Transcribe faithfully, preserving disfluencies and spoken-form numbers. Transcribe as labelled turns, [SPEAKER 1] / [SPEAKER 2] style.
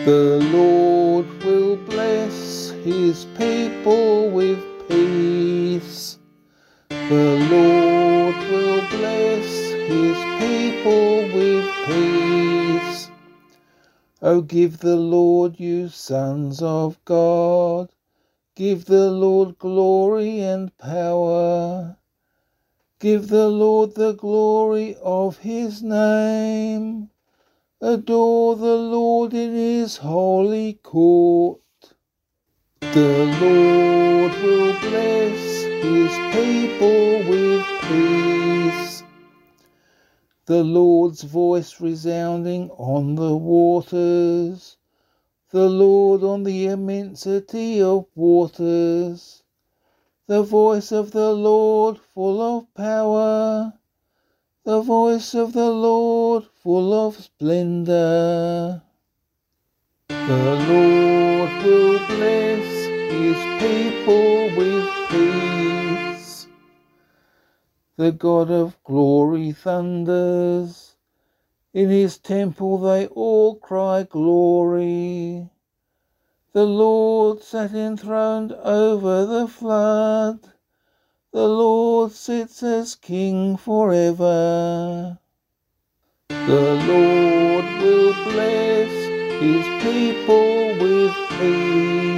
[SPEAKER 1] The Lord will bless his people with peace. The Lord will bless his people with peace. Oh, give the Lord, you sons of God. Give the Lord glory and power. Give the Lord the glory of his name. Adore the Lord in his holy court. The Lord will bless his people with peace. The Lord's voice resounding on the waters. The Lord on the immensity of waters. The voice of the Lord full of power. The voice of the Lord full of splendor. The Lord will bless his people with peace. The God of glory thunders. In his temple they all cry glory. The Lord sat enthroned over the flood. The Lord sits as King forever. The Lord will bless his people with peace.